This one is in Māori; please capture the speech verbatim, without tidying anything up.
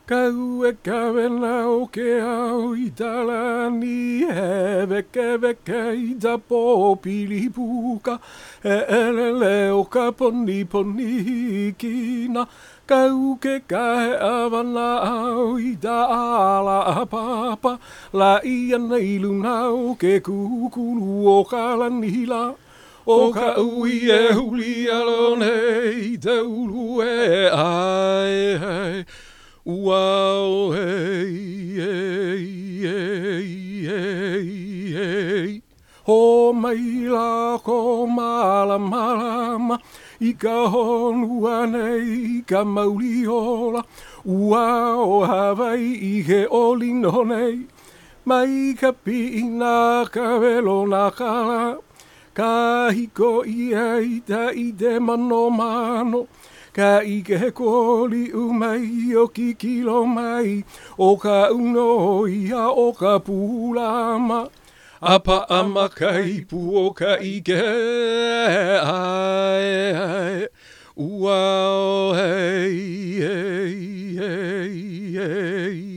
Ka ue ka wena o ke au I talani he weke weke I ta pōpili puka e elele o ka poni poni kina ka uke ka he awana au I ta ala a papa la ia nei luna o ke kukulu o ka lanila o ka ui e huli alone I te ulu e ai ai Wow, hey, hey, hey, hey, hey. Ho mai la ko mala malama I ka honua nei I ka mauri ola Ua o Hawaii I he olino nei Mai ka pina ka velo na kala Ka hiko ia I ta I te mano mano Ka ike he kōli umai o ki kilo mai, o ka uno ia o ka pūlama. Apa ama kaipu o ka ike ai ai. Ua o hei hei hei hei.